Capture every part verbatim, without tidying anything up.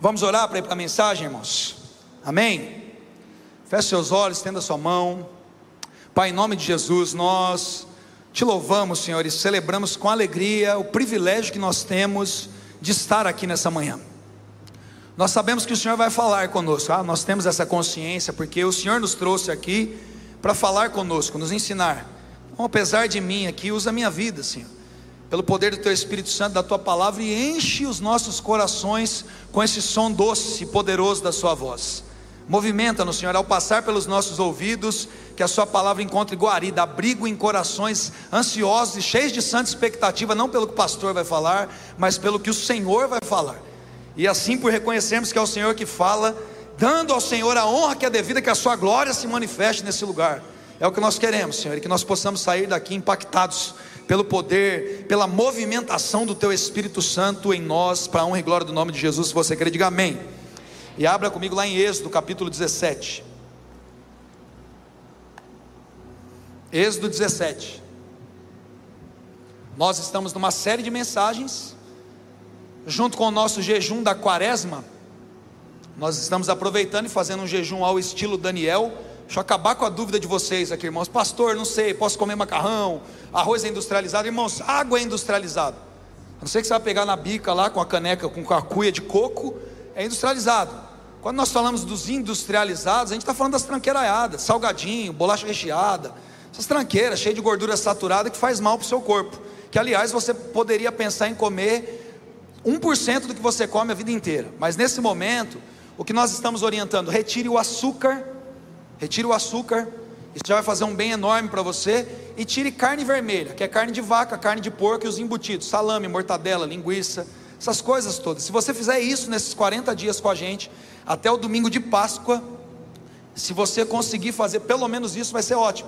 Vamos orar para ir para a mensagem, irmãos? Amém? Feche seus olhos, estenda sua mão. Pai, em nome de Jesus, nós te louvamos, Senhor, e celebramos com alegria o privilégio que nós temos de estar aqui nessa manhã. Nós sabemos que o Senhor vai falar conosco, ah, nós temos essa consciência, porque o Senhor nos trouxe aqui para falar conosco, nos ensinar. Então, apesar de mim aqui, usa a minha vida, Senhor, pelo poder do Teu Espírito Santo, da Tua palavra, e enche os nossos corações com esse som doce e poderoso da Sua voz. Movimenta-nos, Senhor, ao passar pelos nossos ouvidos, que a Sua palavra encontre guarida, abrigo em corações ansiosos e cheios de santa expectativa, não pelo que o pastor vai falar, mas pelo que o Senhor vai falar. E assim, por reconhecermos que é o Senhor que fala, dando ao Senhor a honra que é devida, que a Sua glória se manifeste nesse lugar. É o que nós queremos, Senhor, e que nós possamos sair daqui impactados pelo poder, pela movimentação do Teu Espírito Santo em nós, para a honra e glória do nome de Jesus. Se você quer, diga amém. E abra comigo lá em Êxodo capítulo dezessete. Êxodo dezessete. Nós estamos numa série de mensagens, junto com o nosso jejum da quaresma. Nós estamos aproveitando e fazendo um jejum ao estilo Daniel. Deixa eu acabar com a dúvida de vocês aqui, irmãos. Pastor, não sei, posso comer macarrão? Arroz é industrializado? Irmãos, água é industrializado. A não ser que você vai pegar na bica lá com a caneca, com a cuia de coco, é industrializado. Quando nós falamos dos industrializados, a gente está falando das tranqueiraiadas, salgadinho, bolacha recheada, essas tranqueiras cheias de gordura saturada que faz mal para o seu corpo. Que aliás você poderia pensar em comer um por cento do que você come a vida inteira. Mas nesse momento, o que nós estamos orientando, retire o açúcar. Retire o açúcar, isso já vai fazer um bem enorme para você. E tire carne vermelha, que é carne de vaca, carne de porco e os embutidos, salame, mortadela, linguiça, essas coisas todas. Se você fizer isso nesses quarenta dias com a gente, até o domingo de Páscoa, se você conseguir fazer pelo menos isso, vai ser ótimo.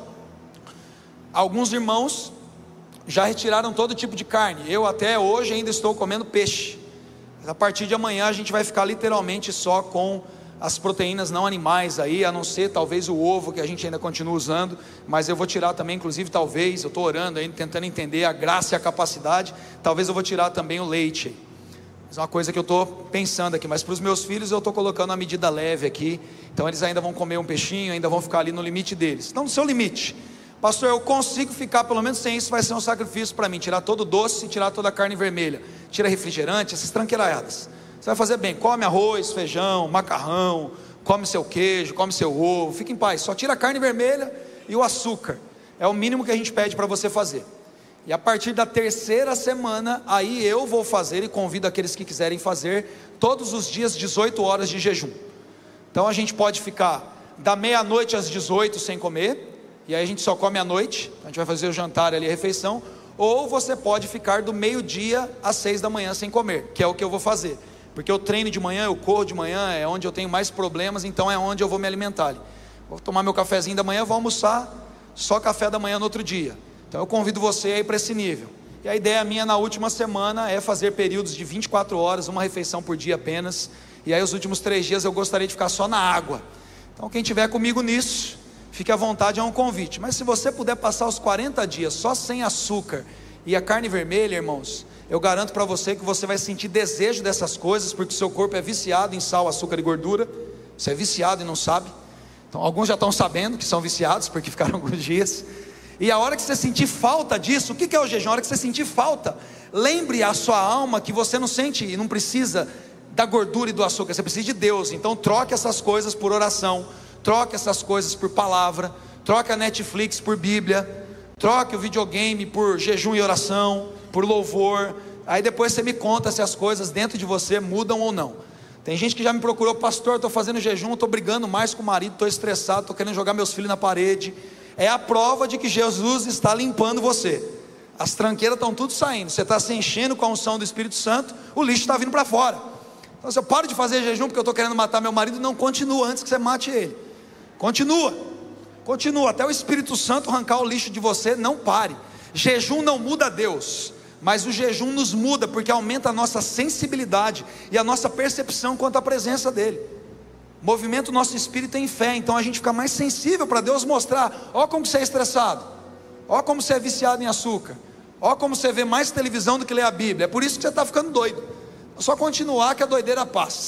Alguns irmãos já retiraram todo tipo de carne. Eu até hoje ainda estou comendo peixe. A partir de amanhã a gente vai ficar literalmente só com as proteínas não animais aí, a não ser talvez o ovo, que a gente ainda continua usando, mas eu vou tirar também, inclusive talvez, eu estou orando ainda, tentando entender a graça e a capacidade, talvez eu vou tirar também o leite. É uma coisa que eu estou pensando aqui, mas para os meus filhos eu estou colocando a medida leve aqui, então eles ainda vão comer um peixinho, ainda vão ficar ali no limite deles. Então no seu limite, pastor, eu consigo ficar pelo menos sem isso, vai ser um sacrifício para mim, tirar todo o doce e tirar toda a carne vermelha, tira refrigerante, essas tranqueiraiadas. Você vai fazer bem, come arroz, feijão, macarrão, come seu queijo, come seu ovo, fica em paz, só tira a carne vermelha e o açúcar, é o mínimo que a gente pede para você fazer. E a partir da terceira semana, aí eu vou fazer, e convido aqueles que quiserem fazer, todos os dias dezoito horas de jejum. Então a gente pode ficar da meia-noite às dezoito sem comer, e aí a gente só come à noite, a gente vai fazer o jantar ali, a refeição, ou você pode ficar do meio-dia às seis da manhã sem comer, que é o que eu vou fazer. Porque eu treino de manhã, eu corro de manhã, é onde eu tenho mais problemas, então é onde eu vou me alimentar. Vou tomar meu cafezinho da manhã, vou almoçar, só café da manhã no outro dia. Então eu convido você a ir para esse nível. E a ideia minha na última semana é fazer períodos de vinte e quatro horas, uma refeição por dia apenas. E aí os últimos três dias eu gostaria de ficar só na água. Então quem estiver comigo nisso, fique à vontade, é um convite. Mas se você puder passar os quarenta dias só sem açúcar e a carne vermelha, irmãos, eu garanto para você que você vai sentir desejo dessas coisas, porque o seu corpo é viciado em sal, açúcar e gordura. Você é viciado e não sabe. Então alguns já estão sabendo que são viciados, porque ficaram alguns dias. E a hora que você sentir falta disso, o que é o jejum? A hora que você sentir falta, lembre a sua alma que você não sente e não precisa da gordura e do açúcar, você precisa de Deus. Então troque essas coisas por oração, troque essas coisas por palavra, troque a Netflix por Bíblia, troque o videogame por jejum e oração, por louvor. Aí depois você me conta se as coisas dentro de você mudam ou não. Tem gente que já me procurou, pastor, estou fazendo jejum, estou brigando mais com o marido, estou estressado, estou querendo jogar meus filhos na parede. É a prova de que Jesus está limpando você. As tranqueiras estão tudo saindo, você está se enchendo com a unção do Espírito Santo, o lixo está vindo para fora. Então você para de fazer jejum porque eu estou querendo matar meu marido. Não, continua antes que você mate ele. Continua, continua, até o Espírito Santo arrancar o lixo de você. Não pare. Jejum não muda Deus, mas o jejum nos muda, porque aumenta a nossa sensibilidade e a nossa percepção quanto à presença dEle. Movimenta o nosso espírito em fé, então a gente fica mais sensível para Deus mostrar. Ó como você é estressado, ó como você é viciado em açúcar, ó como você vê mais televisão do que lê a Bíblia. É por isso que você está ficando doido. É só continuar que a doideira passa.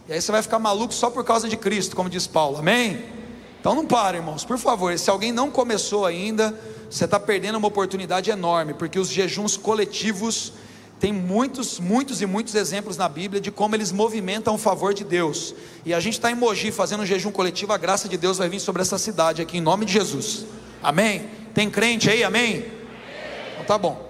E aí você vai ficar maluco só por causa de Cristo, como diz Paulo, amém? Então não para, irmãos, por favor. Se alguém não começou ainda, você está perdendo uma oportunidade enorme, porque os jejuns coletivos tem muitos, muitos e muitos exemplos na Bíblia de como eles movimentam o favor de Deus. E a gente está em Mogi fazendo um jejum coletivo, a graça de Deus vai vir sobre essa cidade aqui, em nome de Jesus, amém? Tem crente aí, amém? Então tá bom.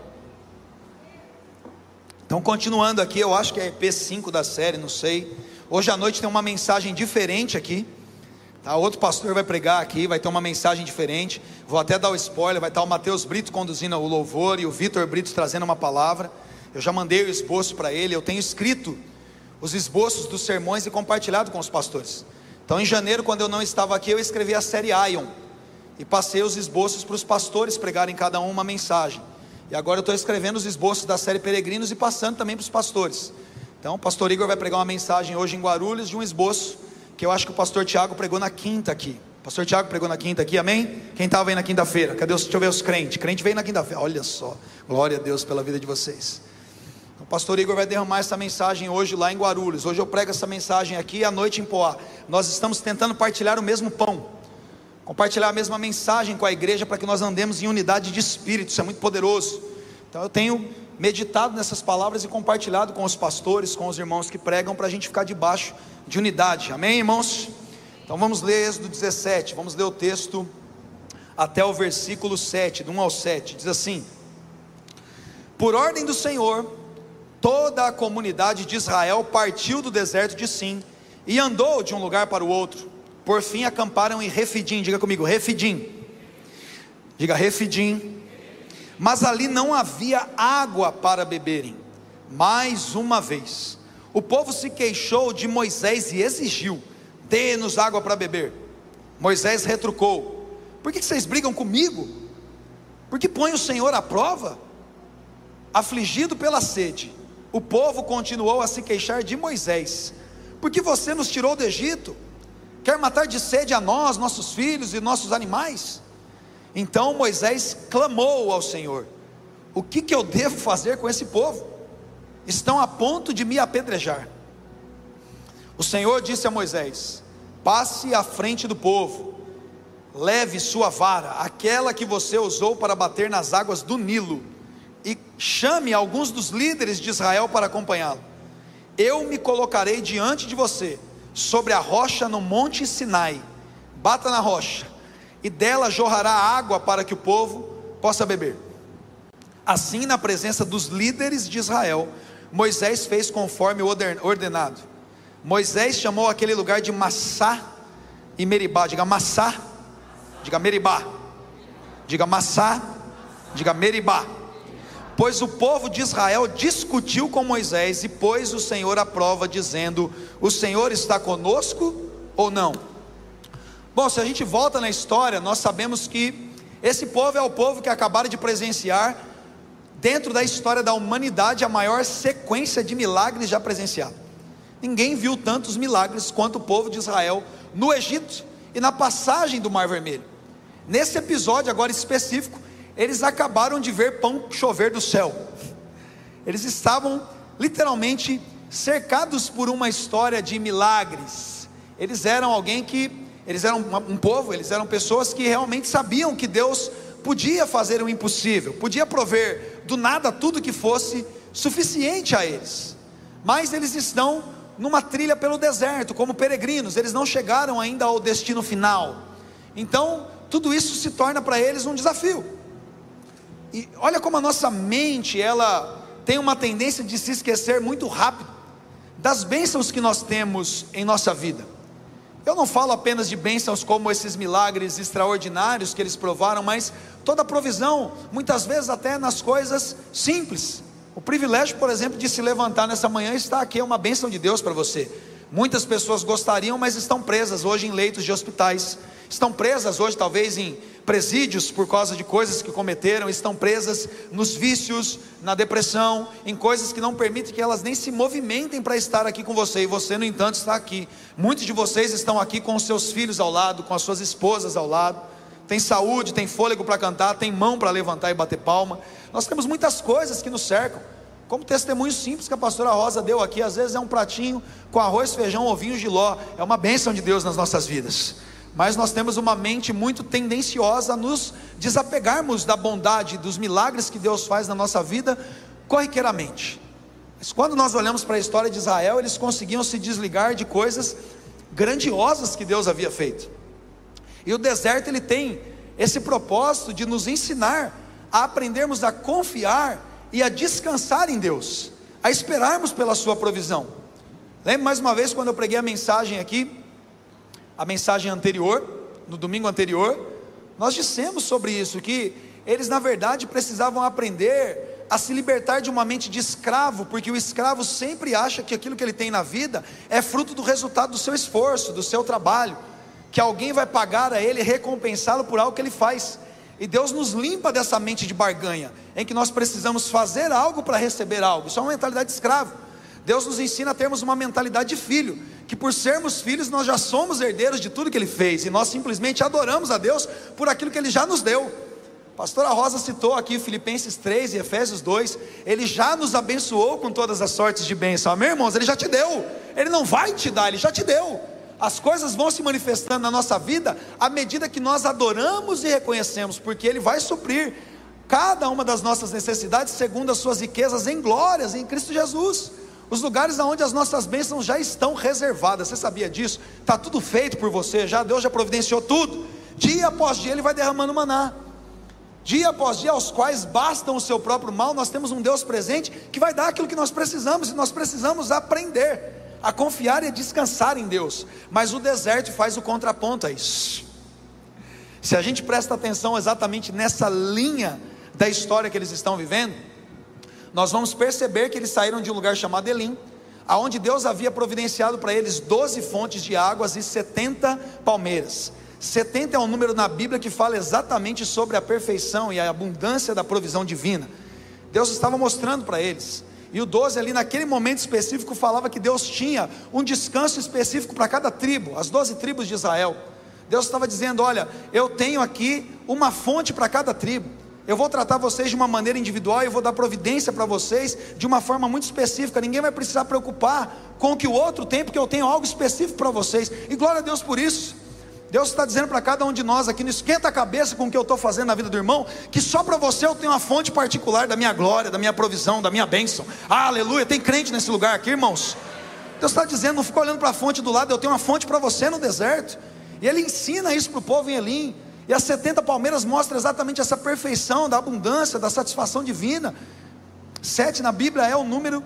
Então continuando aqui, eu acho que é E P cinco da série, não sei. Hoje à noite tem uma mensagem diferente aqui, tá? Outro pastor vai pregar aqui, vai ter uma mensagem diferente. Vou até dar o spoiler, vai estar o Mateus Brito conduzindo o louvor e o Vitor Brito trazendo uma palavra. Eu já mandei o esboço para ele, eu tenho escrito os esboços dos sermões e compartilhado com os pastores. Então em janeiro, quando eu não estava aqui, eu escrevi a série Ion, e passei os esboços para os pastores pregarem cada um uma mensagem. E agora eu estou escrevendo os esboços da série Peregrinos e passando também para os pastores. Então o pastor Igor vai pregar uma mensagem hoje em Guarulhos de um esboço, que eu acho que o pastor Tiago pregou na quinta aqui. O pastor Tiago pregou na quinta aqui, amém? Quem estava aí na quinta-feira? Cadê os, deixa eu ver os crentes, crente veio na quinta-feira, olha só, glória a Deus pela vida de vocês. O pastor Igor vai derramar essa mensagem hoje lá em Guarulhos. Hoje eu prego essa mensagem aqui, à noite em Poá. Nós estamos tentando partilhar o mesmo pão, compartilhar a mesma mensagem com a igreja, para que nós andemos em unidade de espírito. Isso é muito poderoso. Então eu tenho meditado nessas palavras e compartilhado com os pastores, com os irmãos que pregam, para a gente ficar debaixo de unidade, amém, irmãos? Então vamos ler Êxodo dezessete, vamos ler o texto até o versículo sete, do um ao sete, diz assim: por ordem do Senhor, toda a comunidade de Israel partiu do deserto de Sim e andou de um lugar para o outro. Por fim acamparam em Refidim. Diga comigo, Refidim. Diga Refidim. Mas ali não havia água para beberem. Mais uma vez o povo se queixou de Moisés e exigiu: dê-nos água para beber. Moisés retrucou: por que vocês brigam comigo? Por que põe o Senhor à prova? Afligido pela sede, o povo continuou a se queixar de Moisés: porque você nos tirou do Egito? Quer matar de sede a nós, nossos filhos e nossos animais? Então Moisés clamou ao Senhor: o que, que eu devo fazer com esse povo? Estão a ponto de me apedrejar. O Senhor disse a Moisés: passe à frente do povo, leve sua vara, aquela que você usou para bater nas águas do Nilo, e chame alguns dos líderes de Israel para acompanhá-lo. Eu me colocarei diante de você, sobre a rocha no monte Sinai. Bata na rocha, e dela jorrará água para que o povo possa beber. Assim, na presença dos líderes de Israel, Moisés fez conforme o ordenado. Moisés chamou aquele lugar de Massá e Meribá. Diga Massá, diga Meribá. Diga Massá, diga Meribá. Pois o povo de Israel discutiu com Moisés e pôs o Senhor à prova, dizendo: o Senhor está conosco ou não? Bom, se a gente volta na história, nós sabemos que esse povo é o povo que acabaram de presenciar, dentro da história da humanidade, a maior sequência de milagres já presenciada. Ninguém viu tantos milagres quanto o povo de Israel no Egito e na passagem do Mar Vermelho. Nesse episódio agora específico, eles acabaram de ver pão chover do céu. Eles estavam literalmente cercados por uma história de milagres. Eles eram alguém que, eles eram um povo, eles eram pessoas que realmente sabiam que Deus podia fazer o impossível, podia prover do nada tudo que fosse suficiente a eles. Mas eles estão numa trilha pelo deserto, como peregrinos, eles não chegaram ainda ao destino final. Então tudo isso se torna para eles um desafio. E olha como a nossa mente, ela tem uma tendência de se esquecer muito rápido das bênçãos que nós temos em nossa vida. Eu não falo apenas de bênçãos como esses milagres extraordinários que eles provaram, mas toda a provisão, muitas vezes até nas coisas simples. O privilégio, por exemplo, de se levantar nessa manhã está aqui, é uma bênção de Deus para você. Muitas pessoas gostariam, mas estão presas hoje em leitos de hospitais, estão presas hoje talvez em presídios por causa de coisas que cometeram, estão presas nos vícios, na depressão, em coisas que não permitem que elas nem se movimentem para estar aqui com você, e você no entanto está aqui. Muitos de vocês estão aqui com os seus filhos ao lado, com as suas esposas ao lado, tem saúde, tem fôlego para cantar, tem mão para levantar e bater palma. Nós temos muitas coisas que nos cercam, como testemunho simples que a pastora Rosa deu aqui. Às vezes é um pratinho com arroz, feijão, ovinho, jiló, é uma bênção de Deus nas nossas vidas, mas nós temos uma mente muito tendenciosa a nos desapegarmos da bondade, dos milagres que Deus faz na nossa vida, corriqueiramente. Mas quando nós olhamos para a história de Israel, eles conseguiam se desligar de coisas grandiosas que Deus havia feito. E o deserto, ele tem esse propósito de nos ensinar a aprendermos a confiar e a descansar em Deus, a esperarmos pela sua provisão. Lembro mais uma vez quando eu preguei a mensagem aqui, a mensagem anterior, no domingo anterior, nós dissemos sobre isso, que eles na verdade precisavam aprender a se libertar de uma mente de escravo, porque o escravo sempre acha que aquilo que ele tem na vida é fruto do resultado do seu esforço, do seu trabalho, que alguém vai pagar a ele, recompensá-lo por algo que ele faz. E Deus nos limpa dessa mente de barganha, em que nós precisamos fazer algo para receber algo. Isso é uma mentalidade de escravo. Deus nos ensina a termos uma mentalidade de filho, que por sermos filhos nós já somos herdeiros de tudo que Ele fez, e nós simplesmente adoramos a Deus por aquilo que Ele já nos deu. A pastora Rosa citou aqui Filipenses três e Efésios dois, Ele já nos abençoou com todas as sortes de bênção. Amém, irmãos? Ele já te deu, Ele não vai te dar, Ele já te deu. As coisas vão se manifestando na nossa vida à medida que nós adoramos e reconhecemos, porque Ele vai suprir cada uma das nossas necessidades segundo as suas riquezas em glórias em Cristo Jesus. Os lugares onde as nossas bênçãos já estão reservadas, você sabia disso? Está tudo feito por você, já Deus já providenciou tudo. Dia após dia Ele vai derramando maná, dia após dia, aos quais bastam o seu próprio mal. Nós temos um Deus presente que vai dar aquilo que nós precisamos, e nós precisamos aprender a confiar e a descansar em Deus. Mas o deserto faz o contraponto a isso. Se a gente presta atenção exatamente nessa linha da história que eles estão vivendo, nós vamos perceber que eles saíram de um lugar chamado Elim, aonde Deus havia providenciado para eles doze fontes de águas e setenta palmeiras. setenta é um número na Bíblia que fala exatamente sobre a perfeição e a abundância da provisão divina. Deus estava mostrando para eles. E o doze ali naquele momento específico falava que Deus tinha um descanso específico para cada tribo, as doze tribos de Israel. Deus estava dizendo: olha, eu tenho aqui uma fonte para cada tribo, eu vou tratar vocês de uma maneira individual, e eu vou dar providência para vocês de uma forma muito específica. Ninguém vai precisar preocupar com o que o outro tem, porque eu tenho algo específico para vocês. E glória a Deus por isso. Deus está dizendo para cada um de nós aqui: não esquenta a cabeça com o que eu estou fazendo na vida do irmão, que só para você eu tenho uma fonte particular da minha glória, da minha provisão, da minha bênção. Ah, aleluia, tem crente nesse lugar aqui, irmãos. Deus está dizendo: não fica olhando para a fonte do lado, eu tenho uma fonte para você no deserto. E Ele ensina isso para o povo em Elim. E as setenta palmeiras mostram exatamente essa perfeição da abundância, da satisfação divina. Sete na Bíblia é o número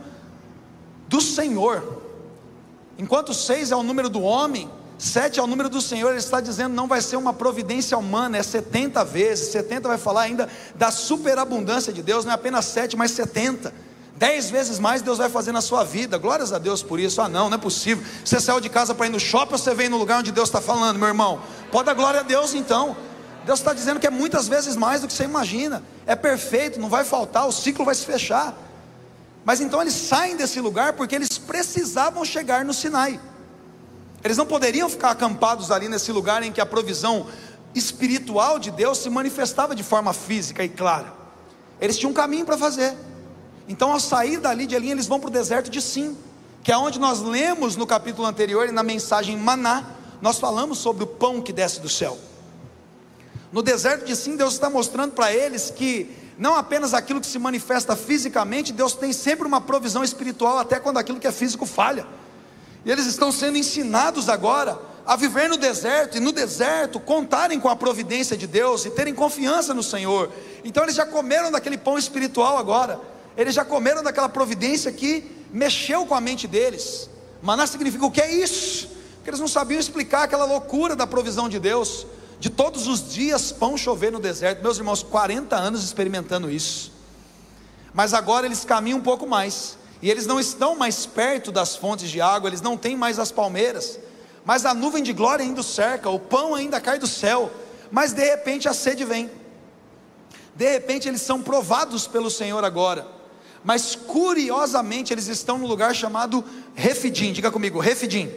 do Senhor, enquanto seis é o número do homem, sete é o número do Senhor. Ele está dizendo: não vai ser uma providência humana, é setenta vezes. setenta vai falar ainda da superabundância de Deus, não é apenas sete, mas setenta. dez vezes mais Deus vai fazer na sua vida. Glórias a Deus por isso. Ah não, não é possível. Você saiu de casa para ir no shopping, ou você veio no lugar onde Deus está falando, meu irmão? Pode dar glória a Deus então. Deus está dizendo que é muitas vezes mais do que você imagina. É perfeito, não vai faltar, o ciclo vai se fechar. Mas então eles saem desse lugar porque eles precisavam chegar no Sinai. Eles não poderiam ficar acampados ali nesse lugar em que a provisão espiritual de Deus se manifestava de forma física e clara. Eles tinham um caminho para fazer. Então, ao sair dali de Elim, eles vão para o deserto de Sim, que é onde nós lemos no capítulo anterior, e na mensagem Maná, nós falamos sobre o pão que desce do céu. No deserto de Sim, Deus está mostrando para eles que não apenas aquilo que se manifesta fisicamente, Deus tem sempre uma provisão espiritual, até quando aquilo que é físico falha. E eles estão sendo ensinados agora a viver no deserto, e no deserto contarem com a providência de Deus, e terem confiança no Senhor. Então eles já comeram daquele pão espiritual agora, eles já comeram daquela providência que mexeu com a mente deles. Maná significa o que é isso? Porque eles não sabiam explicar aquela loucura da provisão de Deus, de todos os dias pão chover no deserto. Meus irmãos, quarenta anos experimentando isso. Mas agora eles caminham um pouco mais, e eles não estão mais perto das fontes de água, eles não têm mais as palmeiras, mas a nuvem de glória ainda os cerca, o pão ainda cai do céu. Mas de repente a sede vem, de repente eles são provados pelo Senhor agora. Mas curiosamente eles estão num lugar chamado Refidim. Diga comigo, Refidim.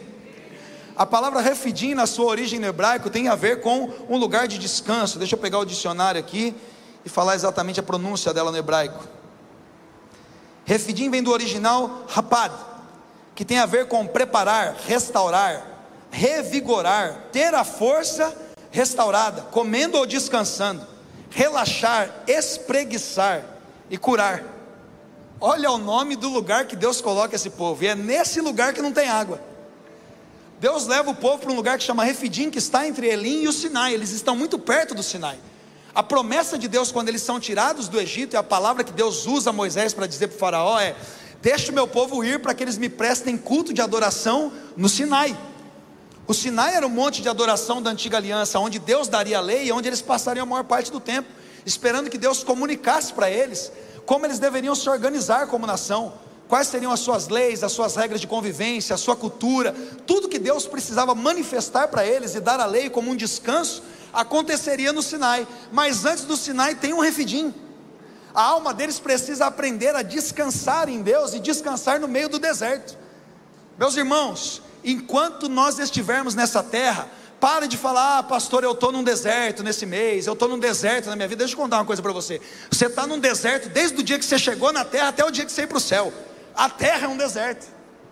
A palavra Refidim, na sua origem no hebraico, tem a ver com um lugar de descanso. Deixa eu pegar o dicionário aqui e falar exatamente a pronúncia dela no hebraico. Refidim vem do original rapad, que tem a ver com preparar, restaurar, revigorar, ter a força restaurada, comendo ou descansando, relaxar, espreguiçar e curar. Olha o nome do lugar que Deus coloca esse povo, e é nesse lugar que não tem água. Deus leva o povo para um lugar que chama Refidim, que está entre Elim e o Sinai. Eles estão muito perto do Sinai. A promessa de Deus quando eles são tirados do Egito, e a palavra que Deus usa Moisés para dizer para o faraó é: deixa o meu povo ir para que eles me prestem culto de adoração no Sinai. O Sinai era um monte de adoração da antiga aliança, onde Deus daria a lei e onde eles passariam a maior parte do tempo, esperando que Deus comunicasse para eles como eles deveriam se organizar como nação, quais seriam as suas leis, as suas regras de convivência, a sua cultura. Tudo que Deus precisava manifestar para eles e dar a lei como um descanso, aconteceria no Sinai. Mas antes do Sinai tem um Refidim. A alma deles precisa aprender a descansar em Deus e descansar no meio do deserto. Meus irmãos, enquanto nós estivermos nessa terra, para de falar: ah, pastor, eu estou num deserto nesse mês, eu estou num deserto na minha vida. Deixa eu contar uma coisa para você. Você está num deserto desde o dia que você chegou na terra até o dia que você ir para o céu. A terra é um deserto.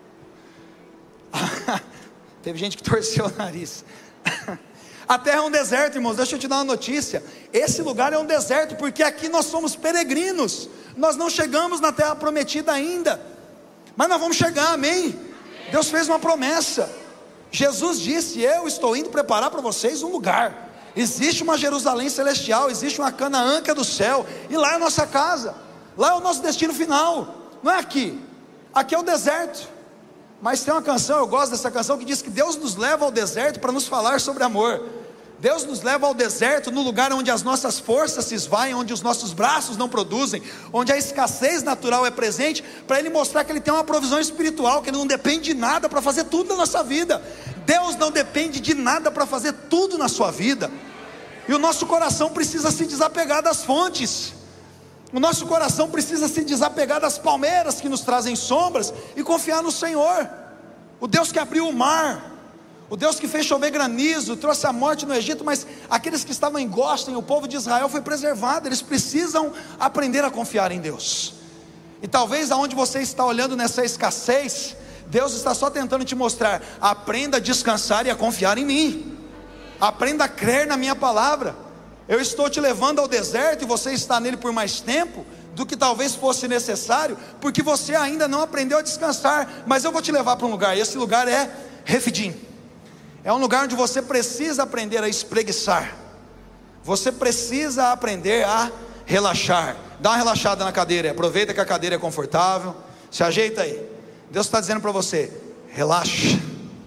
Teve gente que torceu o nariz. A terra é um deserto, irmãos. Deixa eu te dar uma notícia. Esse lugar é um deserto, porque aqui nós somos peregrinos. Nós não chegamos na terra prometida ainda, mas nós vamos chegar, amém? Deus fez uma promessa. Jesus disse: eu estou indo preparar para vocês um lugar. Existe uma Jerusalém celestial, existe uma Canaã que é do céu, e lá é a nossa casa, lá é o nosso destino final. Não é aqui, aqui é o deserto. Mas tem uma canção, eu gosto dessa canção, que diz que Deus nos leva ao deserto para nos falar sobre amor. Deus nos leva ao deserto, no lugar onde as nossas forças se esvaem, onde os nossos braços não produzem, onde a escassez natural é presente, para Ele mostrar que Ele tem uma provisão espiritual, que Ele não depende de nada para fazer tudo na nossa vida. Deus não depende de nada para fazer tudo na sua vida. E o nosso coração precisa se desapegar das fontes. O nosso coração precisa se desapegar das palmeiras que nos trazem sombras e confiar no Senhor, o Deus que abriu o mar, o Deus que fez chover granizo, trouxe a morte no Egito, mas aqueles que estavam em Gósen, o povo de Israel foi preservado. Eles precisam aprender a confiar em Deus. E talvez aonde você está olhando nessa escassez, Deus está só tentando te mostrar: aprenda a descansar e a confiar em mim, aprenda a crer na minha palavra. Eu estou te levando ao deserto e você está nele por mais tempo do que talvez fosse necessário, porque você ainda não aprendeu a descansar. Mas eu vou te levar para um lugar, e esse lugar é Refidim. É um lugar onde você precisa aprender a espreguiçar. Você precisa aprender a relaxar. Dá uma relaxada na cadeira, aproveita que a cadeira é confortável, se ajeita aí. Deus está dizendo para você: relaxa,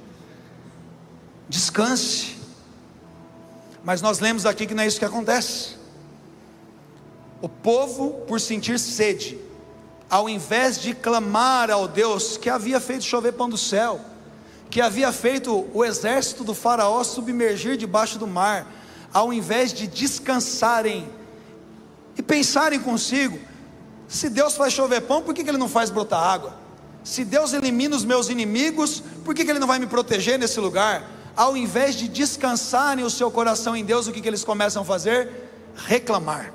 descanse. Mas nós lemos aqui que não é isso que acontece. O povo, por sentir sede, ao invés de clamar ao Deus que havia feito chover pão do céu, que havia feito o exército do faraó submergir debaixo do mar, ao invés de descansarem e pensarem consigo: se Deus faz chover pão, por que que Ele não faz brotar água? Se Deus elimina os meus inimigos, por que que Ele não vai me proteger nesse lugar? Ao invés de descansarem o seu coração em Deus, o que que eles começam a fazer? Reclamar.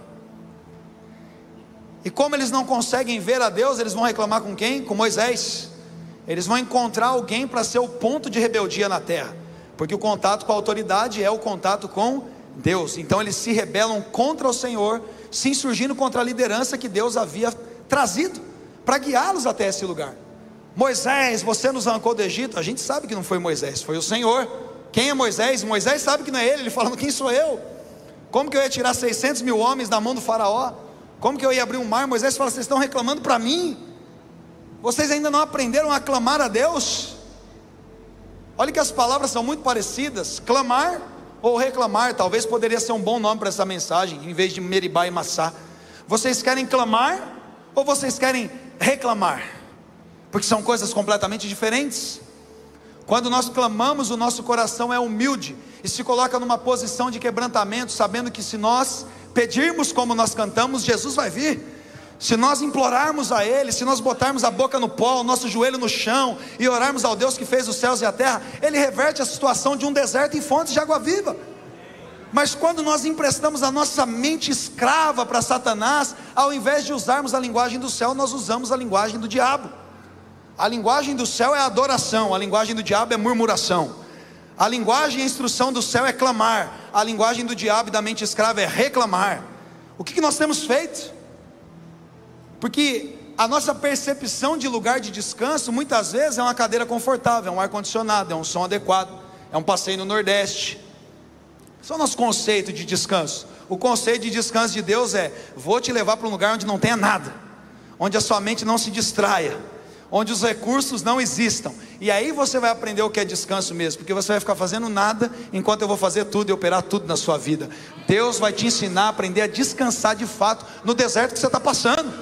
E como eles não conseguem ver a Deus, eles vão reclamar com quem? Com Moisés. Eles vão encontrar alguém para ser o ponto de rebeldia na terra, porque o contato com a autoridade é o contato com Deus. Então eles se rebelam contra o Senhor, se insurgindo contra a liderança que Deus havia trazido para guiá-los até esse lugar. Moisés, você nos arrancou do Egito. A gente sabe que não foi Moisés, foi o Senhor. Quem é Moisés? Moisés sabe que não é ele. Ele falando: quem sou eu? Como que eu ia tirar seiscentos mil homens da mão do faraó? Como que eu ia abrir um mar? Moisés fala: vocês estão reclamando para mim? Vocês ainda não aprenderam a clamar a Deus? Olha que as palavras são muito parecidas. Clamar ou reclamar, talvez poderia ser um bom nome para essa mensagem, em vez de Meribá e Massá. Vocês querem clamar ou vocês querem reclamar? Porque são coisas completamente diferentes. Quando nós clamamos, o nosso coração é humilde e se coloca numa posição de quebrantamento, sabendo que se nós pedirmos como nós cantamos, Jesus vai vir. Se nós implorarmos a Ele, se nós botarmos a boca no pó, o nosso joelho no chão e orarmos ao Deus que fez os céus e a terra, Ele reverte a situação de um deserto em fontes de água viva. Mas quando nós emprestamos a nossa mente escrava para Satanás, ao invés de usarmos a linguagem do céu, nós usamos a linguagem do diabo. A linguagem do céu é adoração, a linguagem do diabo é murmuração. A linguagem e a instrução do céu é clamar, a linguagem do diabo e da mente escrava é reclamar. O que, que nós temos feito? Porque a nossa percepção de lugar de descanso, muitas vezes é uma cadeira confortável, é um ar-condicionado, é um som adequado, é um passeio no Nordeste. Esse é o nosso conceito de descanso. O conceito de descanso de Deus é: vou te levar para um lugar onde não tenha nada, onde a sua mente não se distraia, onde os recursos não existam, e aí você vai aprender o que é descanso mesmo, porque você vai ficar fazendo nada, enquanto eu vou fazer tudo e operar tudo na sua vida. Deus vai te ensinar a aprender a descansar de fato, no deserto que você está passando.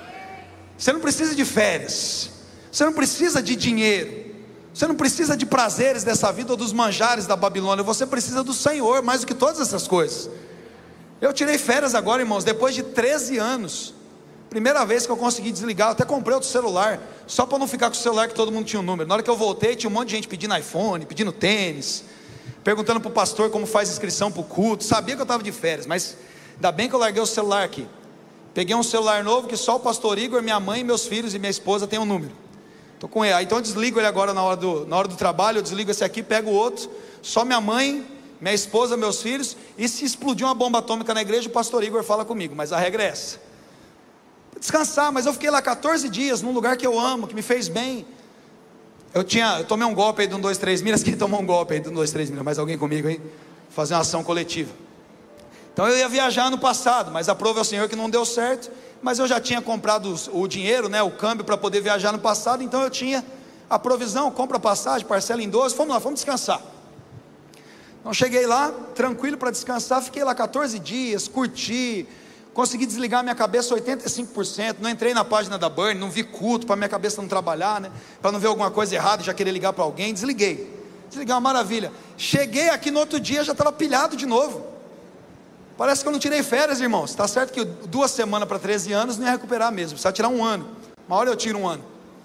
Você não precisa de férias, você não precisa de dinheiro, você não precisa de prazeres dessa vida ou dos manjares da Babilônia, você precisa do Senhor, mais do que todas essas coisas. Eu tirei férias agora, irmãos, depois de treze anos, primeira vez que eu consegui desligar. Eu até comprei outro celular, só para não ficar com o celular que todo mundo tinha um número. Na hora que eu voltei, tinha um monte de gente pedindo iPhone, pedindo tênis, perguntando para o pastor como faz inscrição para o culto. Sabia que eu estava de férias, mas ainda bem que eu larguei o celular aqui. Peguei um celular novo que só o pastor Igor, minha mãe, meus filhos e minha esposa tem um número. Estou com ele, então eu desligo ele agora na hora, do, na hora do trabalho. Eu desligo esse aqui, pego o outro, só minha mãe, minha esposa, meus filhos. E se explodir uma bomba atômica na igreja, o pastor Igor fala comigo, mas a regra é essa. Descansar, mas eu fiquei lá quatorze dias, num lugar que eu amo, que me fez bem. Eu tinha, eu tomei um golpe aí de um, dois, três milhas. Quem tomou um golpe aí de um, dois, três milhas? Mais alguém comigo aí? Fazer uma ação coletiva. Então eu ia viajar no passado, mas aprove ao Senhor que não deu certo. Mas eu já tinha comprado o dinheiro, né, o câmbio para poder viajar no passado. Então eu tinha a provisão, compra passagem, parcela em doze. Fomos lá, fomos descansar. Então cheguei lá, tranquilo para descansar. Fiquei lá quatorze dias, curti. Consegui desligar minha cabeça oitenta e cinco por cento. Não entrei na página da Burn, não vi culto, para minha cabeça não trabalhar, né? Para não ver alguma coisa errada e já querer ligar para alguém. Desliguei, desliguei, uma maravilha. Cheguei aqui no outro dia, já estava pilhado de novo. Parece que eu não tirei férias, irmãos. Está certo que duas semanas para treze anos não ia recuperar mesmo, precisa tirar um ano. Uma hora eu tiro um ano.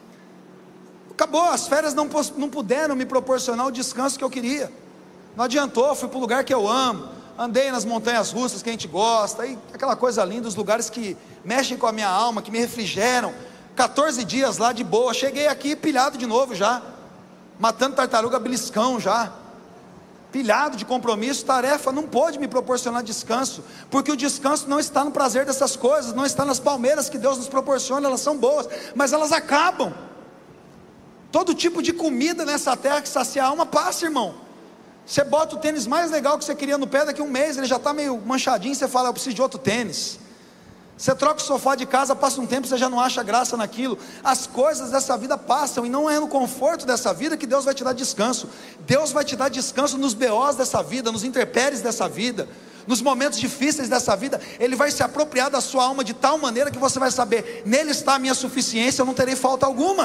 Acabou, as férias não, não puderam me proporcionar o descanso que eu queria. Não adiantou, fui para o lugar que eu amo, andei nas montanhas russas que a gente gosta, aí aquela coisa linda, os lugares que mexem com a minha alma, que me refrigeram. quatorze dias lá de boa, cheguei aqui pilhado de novo já, matando tartaruga beliscão já, pilhado de compromisso, tarefa, não pôde me proporcionar descanso, porque o descanso não está no prazer dessas coisas, não está nas palmeiras que Deus nos proporciona. Elas são boas, mas elas acabam. Todo tipo de comida nessa terra que sacia a alma passa, irmão. Você bota o tênis mais legal que você queria no pé, daqui a um mês ele já está meio manchadinho, você fala: eu preciso de outro tênis. Você troca o sofá de casa, passa um tempo, você já não acha graça naquilo. As coisas dessa vida passam, e não é no conforto dessa vida que Deus vai te dar descanso. Deus vai te dar descanso nos B Os dessa vida, nos intempéries dessa vida, nos momentos difíceis dessa vida. Ele vai se apropriar da sua alma de tal maneira que você vai saber: nele está a minha suficiência, eu não terei falta alguma.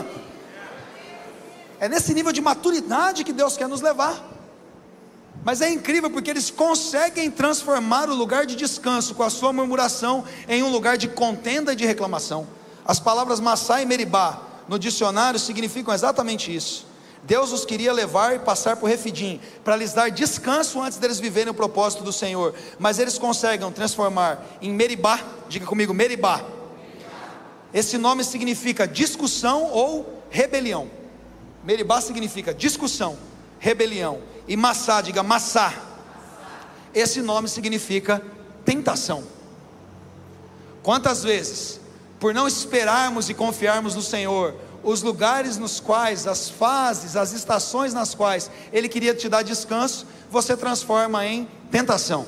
É nesse nível de maturidade que Deus quer nos levar. Mas é incrível, porque eles conseguem transformar o lugar de descanso com a sua murmuração em um lugar de contenda e de reclamação. As palavras Massá e Meribá no dicionário significam exatamente isso. Deus os queria levar e passar por Refidim, para lhes dar descanso antes deles viverem o propósito do Senhor. Mas eles conseguem transformar em Meribá, diga comigo, Meribá. Esse nome significa discussão ou rebelião. Meribá significa discussão, rebelião. E Massá, diga Massá. Esse nome significa tentação. Quantas vezes, por não esperarmos e confiarmos no Senhor, os lugares nos quais, as fases, as estações nas quais Ele queria te dar descanso, você transforma em tentação.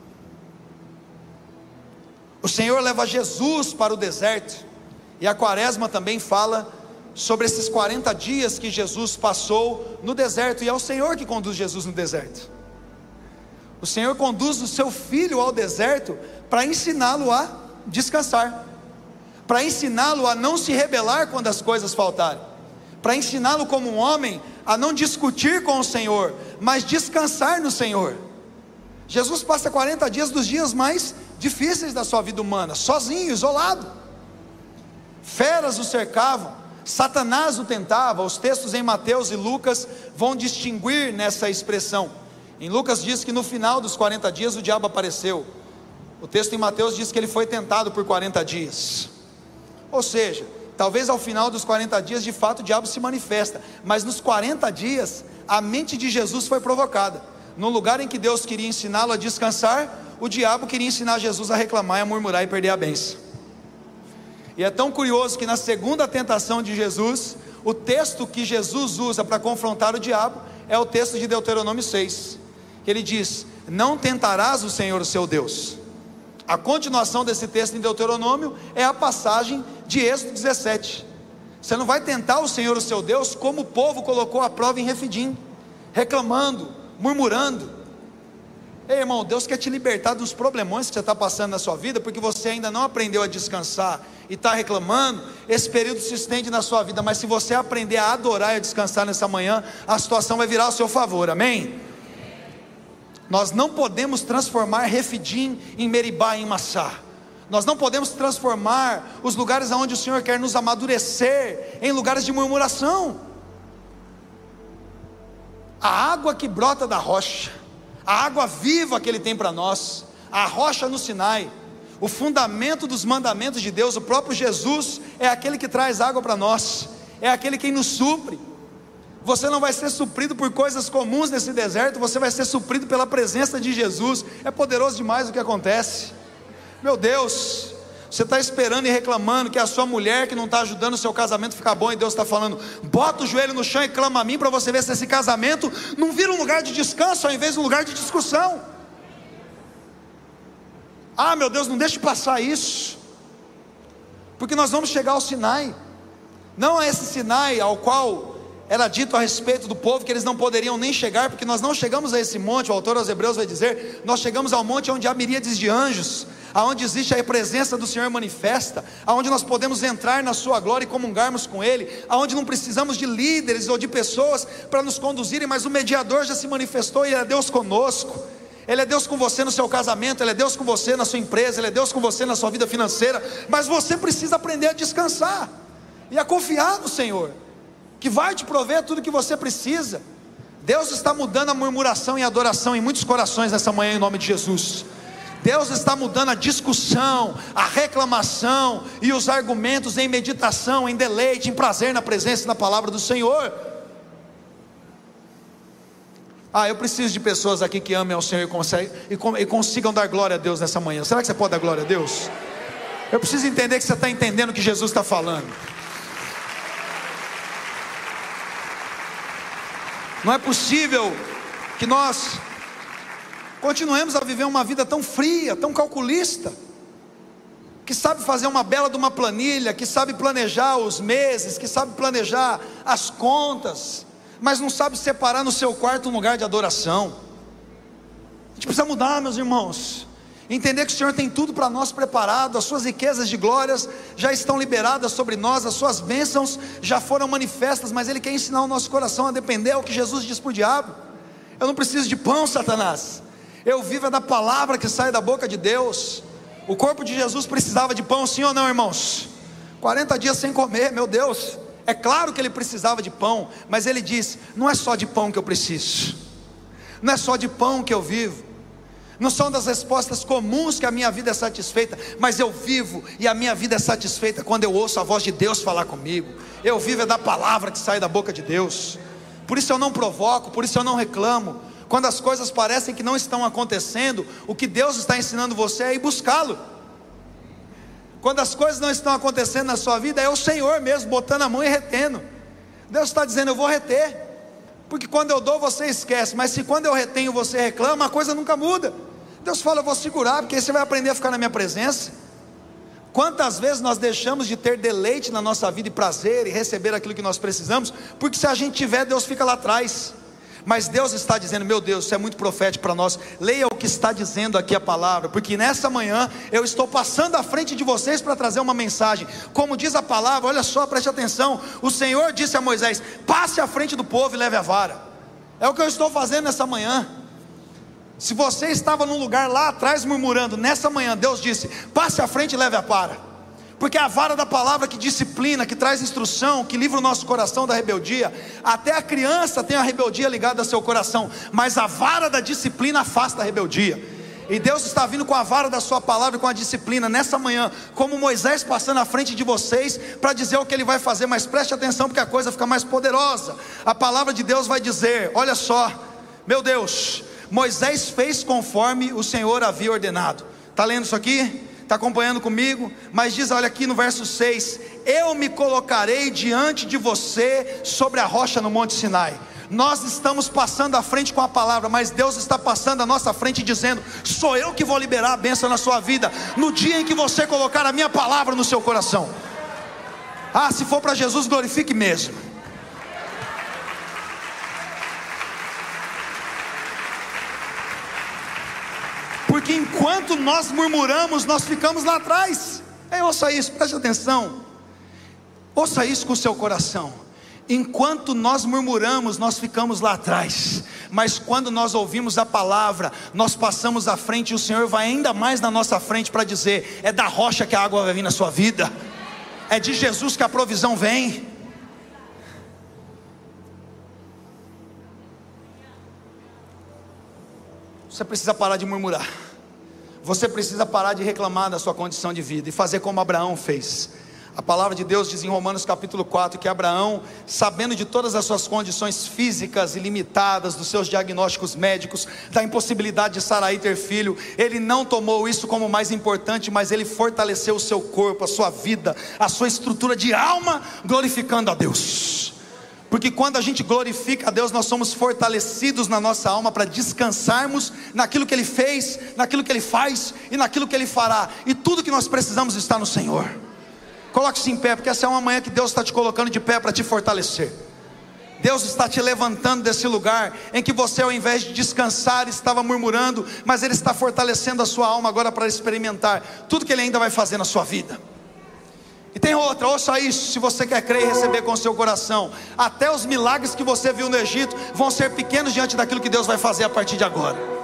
O Senhor leva Jesus para o deserto, e a Quaresma também fala sobre esses quarenta dias que Jesus passou no deserto, e é o Senhor que conduz Jesus no deserto. O Senhor conduz o seu filho ao deserto para ensiná-lo a descansar, para ensiná-lo a não se rebelar quando as coisas faltarem, para ensiná-lo como um homem a não discutir com o Senhor, mas descansar no Senhor. Jesus passa quarenta dias dos dias mais difíceis da sua vida humana, sozinho, isolado. Feras o cercavam, Satanás o tentava. Os textos em Mateus e Lucas vão distinguir nessa expressão. Em Lucas diz que no final dos quarenta dias o diabo apareceu. O texto em Mateus diz que ele foi tentado por quarenta dias. Ou seja, talvez ao final dos quarenta dias, de fato, o diabo se manifesta. Mas nos quarenta dias, a mente de Jesus foi provocada. No lugar em que Deus queria ensiná-lo a descansar, o diabo queria ensinar Jesus a reclamar, a murmurar e perder a bênção. E é tão curioso que na segunda tentação de Jesus, o texto que Jesus usa para confrontar o diabo é o texto de Deuteronômio seis. Que ele diz: não tentarás o Senhor o seu Deus. A continuação desse texto em Deuteronômio é a passagem de Êxodo dezessete. Você não vai tentar o Senhor o seu Deus como o povo colocou a prova em Refidim, reclamando, murmurando. Ei, irmão, Deus quer te libertar dos problemões que você está passando na sua vida, porque você ainda não aprendeu a descansar e está reclamando. Esse período se estende na sua vida, mas se você aprender a adorar e a descansar nessa manhã, a situação vai virar ao seu favor, amém? Nós não podemos transformar Refidim em Meribá, em Massá. Nós não podemos transformar os lugares onde o Senhor quer nos amadurecer em lugares de murmuração. A água que brota da rocha, a água viva que Ele tem para nós, a rocha no Sinai, o fundamento dos mandamentos de Deus, o próprio Jesus é aquele que traz água para nós, é aquele que nos supre. Você não vai ser suprido por coisas comuns nesse deserto, você vai ser suprido pela presença de Jesus. É poderoso demais o que acontece. Meu Deus, você está esperando e reclamando que a sua mulher que não está ajudando o seu casamento ficar bom, e Deus está falando: bota o joelho no chão e clama a mim, para você ver se esse casamento não vira um lugar de descanso ao invés de um lugar de discussão. Ah, meu Deus, não deixe passar isso, porque nós vamos chegar ao Sinai. Não é esse Sinai ao qual era dito a respeito do povo que eles não poderiam nem chegar, porque nós não chegamos a esse monte. O autor aos Hebreus vai dizer: nós chegamos ao monte onde há miríades de anjos, aonde existe a presença do Senhor manifesta, aonde nós podemos entrar na sua glória e comungarmos com Ele, aonde não precisamos de líderes ou de pessoas para nos conduzirem, mas o mediador já se manifestou e Ele é Deus conosco. Ele é Deus com você no seu casamento, Ele é Deus com você na sua empresa, Ele é Deus com você na sua vida financeira. Mas você precisa aprender a descansar e a confiar no Senhor, que vai te prover tudo que você precisa. Deus está mudando a murmuração e a adoração em muitos corações nessa manhã, em nome de Jesus. Deus está mudando a discussão, a reclamação e os argumentos em meditação, em deleite, em prazer na presença e na palavra do Senhor. Ah, eu preciso de pessoas aqui que amem ao Senhor e, conseguem, e consigam dar glória a Deus nessa manhã. Será que você pode dar glória a Deus? Eu preciso entender que você está entendendo o que Jesus está falando. Não é possível que nós continuemos a viver uma vida tão fria, tão calculista, que sabe fazer uma bela de uma planilha, que sabe planejar os meses, que sabe planejar as contas, mas não sabe separar no seu quarto um lugar de adoração. A gente precisa mudar, meus irmãos, entender que o Senhor tem tudo para nós preparado, as suas riquezas de glórias já estão liberadas sobre nós, as suas bênçãos já foram manifestas, mas Ele quer ensinar o nosso coração a depender. É o que Jesus diz para o diabo: eu não preciso de pão, Satanás, eu vivo é da palavra que sai da boca de Deus. O corpo de Jesus precisava de pão, sim ou não, irmãos? quarenta dias sem comer, meu Deus, é claro que Ele precisava de pão, mas Ele diz: não é só de pão que eu preciso, não é só de pão que eu vivo, não são das respostas comuns que a minha vida é satisfeita, mas eu vivo e a minha vida é satisfeita quando eu ouço a voz de Deus falar comigo. Eu vivo é da palavra que sai da boca de Deus. Por isso eu não provoco, por isso eu não reclamo. Quando as coisas parecem que não estão acontecendo, o que Deus está ensinando você é ir buscá-lo. Quando as coisas não estão acontecendo na sua vida, é o Senhor mesmo botando a mão e retendo. Deus está dizendo: eu vou reter, porque quando eu dou você esquece, mas se quando eu retenho você reclama, a coisa nunca muda. Deus fala: eu vou segurar, porque aí você vai aprender a ficar na minha presença. Quantas vezes nós deixamos de ter deleite na nossa vida e prazer e receber aquilo que nós precisamos, porque se a gente tiver, Deus fica lá atrás. Mas Deus está dizendo: meu Deus, isso é muito profético para nós. Leia o que está dizendo aqui a palavra, porque nessa manhã eu estou passando à frente de vocês para trazer uma mensagem. Como diz a palavra, olha só, preste atenção. O Senhor disse a Moisés: passe à frente do povo e leve a vara. É o que eu estou fazendo nessa manhã. Se você estava num lugar lá atrás murmurando, nessa manhã Deus disse: passe à frente e leve a vara. Porque é a vara da palavra que disciplina, que traz instrução, que livra o nosso coração da rebeldia. Até a criança tem a rebeldia ligada ao seu coração, mas a vara da disciplina afasta a rebeldia. E Deus está vindo com a vara da sua palavra, com a disciplina, nessa manhã, como Moisés passando à frente de vocês, para dizer o que ele vai fazer. Mas preste atenção, porque a coisa fica mais poderosa. A palavra de Deus vai dizer, olha só, meu Deus, Moisés fez conforme o Senhor havia ordenado. Está lendo isso aqui? Está acompanhando comigo? Mas diz, olha aqui no verso seis, eu me colocarei diante de você sobre a rocha no monte Sinai. Nós estamos passando à frente com a palavra, mas Deus está passando à nossa frente dizendo, sou eu que vou liberar a bênção na sua vida, no dia em que você colocar a minha palavra no seu coração. Ah, se for para Jesus, glorifique mesmo. Porque enquanto nós murmuramos, nós ficamos lá atrás. Ei, ouça isso, preste atenção. Ouça isso com o seu coração. Enquanto nós murmuramos, nós ficamos lá atrás. Mas quando nós ouvimos a palavra, nós passamos à frente, e o Senhor vai ainda mais na nossa frente para dizer, é da rocha que a água vai vir na sua vida, é de Jesus que a provisão vem. Você precisa parar de murmurar. Você precisa parar de reclamar da sua condição de vida e fazer como Abraão fez. A palavra de Deus diz em Romanos capítulo quatro, que Abraão, sabendo de todas as suas condições físicas ilimitadas, dos seus diagnósticos médicos, da impossibilidade de Sarai ter filho, ele não tomou isso como mais importante, mas ele fortaleceu o seu corpo, a sua vida, a sua estrutura de alma, glorificando a Deus. Porque quando a gente glorifica a Deus, nós somos fortalecidos na nossa alma para descansarmos naquilo que Ele fez, naquilo que Ele faz e naquilo que Ele fará. E tudo que nós precisamos está no Senhor. Coloque-se em pé, porque essa é uma manhã que Deus está te colocando de pé para te fortalecer. Deus está te levantando desse lugar em que você, ao invés de descansar, estava murmurando, mas Ele está fortalecendo a sua alma agora para experimentar tudo que Ele ainda vai fazer na sua vida. E tem outra, ouça isso, se você quer crer e receber com o seu coração, até os milagres que você viu no Egito vão ser pequenos diante daquilo que Deus vai fazer a partir de agora.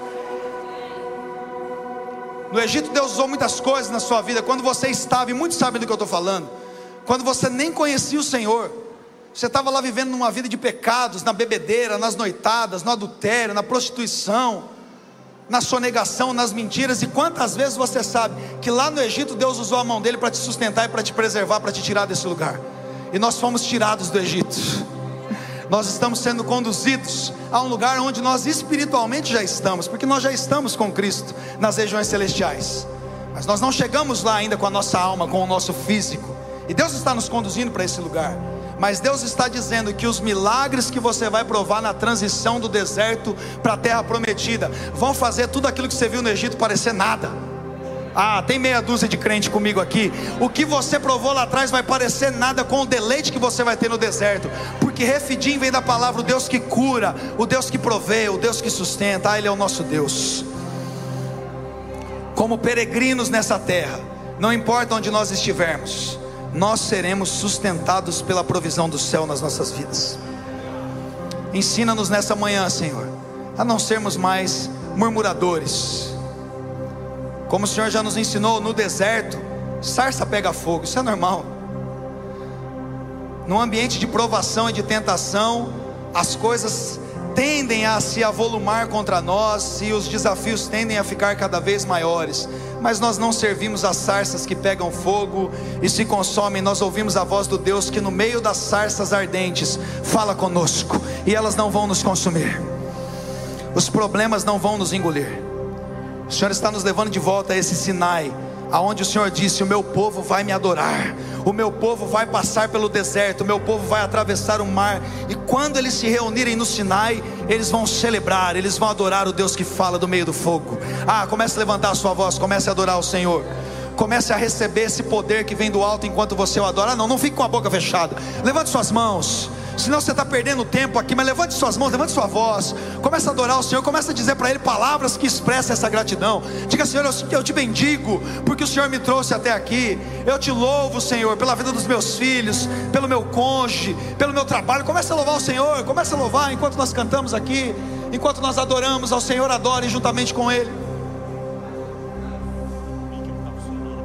No Egito Deus usou muitas coisas na sua vida, quando você estava, e muitos sabem do que eu estou falando, quando você nem conhecia o Senhor, você estava lá vivendo numa vida de pecados, na bebedeira, nas noitadas, no adultério, na prostituição, na sonegação, nas mentiras. E quantas vezes você sabe que lá no Egito Deus usou a mão dele para te sustentar e para te preservar, para te tirar desse lugar. E nós fomos tirados do Egito, nós estamos sendo conduzidos a um lugar onde nós espiritualmente já estamos, porque nós já estamos com Cristo nas regiões celestiais, mas nós não chegamos lá ainda com a nossa alma, com o nosso físico. E Deus está nos conduzindo para esse lugar. Mas Deus está dizendo que os milagres que você vai provar na transição do deserto para a terra prometida vão fazer tudo aquilo que você viu no Egito parecer nada. Ah, tem meia dúzia de crente comigo aqui. O que você provou lá atrás vai parecer nada com o deleite que você vai ter no deserto. Porque Refidim vem da palavra, o Deus que cura, o Deus que provê, o Deus que sustenta. Ah, Ele é o nosso Deus. Como peregrinos nessa terra, não importa onde nós estivermos, nós seremos sustentados pela provisão do céu nas nossas vidas. Ensina-nos nessa manhã, Senhor, a não sermos mais murmuradores. Como o Senhor já nos ensinou, no deserto, sarça pega fogo, isso é normal. No ambiente de provação e de tentação, as coisas tendem a se avolumar contra nós e os desafios tendem a ficar cada vez maiores. Mas nós não servimos as sarças que pegam fogo e se consomem. Nós ouvimos a voz do Deus que no meio das sarças ardentes fala conosco, e elas não vão nos consumir, os problemas não vão nos engolir. O Senhor está nos levando de volta a esse Sinai, aonde o Senhor disse: o meu povo vai me adorar, o meu povo vai passar pelo deserto, o meu povo vai atravessar o mar, e quando eles se reunirem no Sinai, eles vão celebrar, eles vão adorar o Deus que fala do meio do fogo. Ah, comece a levantar a sua voz, comece a adorar o Senhor, comece a receber esse poder que vem do alto enquanto você o adora. Ah, não, não fique com a boca fechada, levante suas mãos, senão você está perdendo tempo aqui. Mas levante suas mãos, levante sua voz, comece a adorar o Senhor, comece a dizer para Ele palavras que expressem essa gratidão. Diga: Senhor, eu te bendigo, porque o Senhor me trouxe até aqui. Eu te louvo, Senhor, pela vida dos meus filhos, pelo meu cônjuge, pelo meu trabalho. Comece a louvar o Senhor, comece a louvar enquanto nós cantamos aqui, enquanto nós adoramos ao Senhor. Adore juntamente com Ele.